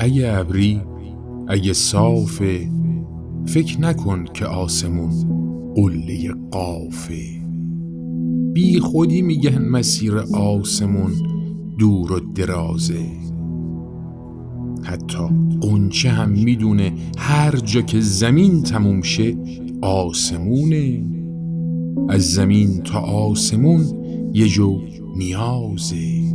اگه ابری، اگه صافه، فکر نکن که آسمون قله قافه. بی خودی میگن مسیر آسمون دور و درازه. حتی غنچه هم میدونه هر جا که زمین تموم شه آسمونه. از زمین تا آسمون یه جو نیازه.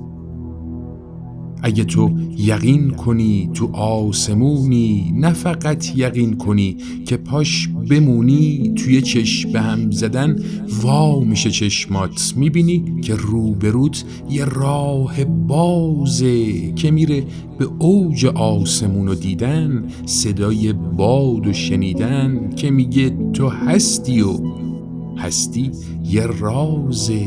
اگه تو یقین کنی تو آسمونی، نه فقط یقین کنی که پاش بمونی، توی چشم به هم زدن وا میشه چشمات. میبینی که روبروت یه راه بازه که میره به اوج آسمون و دیدن، صدای باد و شنیدن که میگه تو هستی و هستی یه رازه.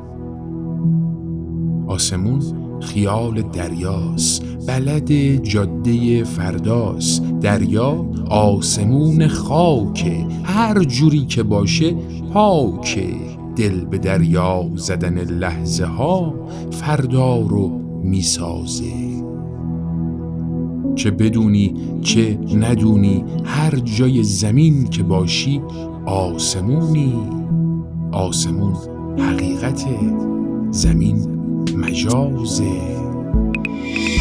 آسمون خیال دریاست، بلد جاده فرداست. دریا آسمون خاکه، هر جوری که باشه پاکه. دل به دریا زدن لحظه ها فردا رو میسازه. چه بدونی چه ندونی، هر جای زمین که باشی آسمونی. آسمون حقیقته، زمین مجازه.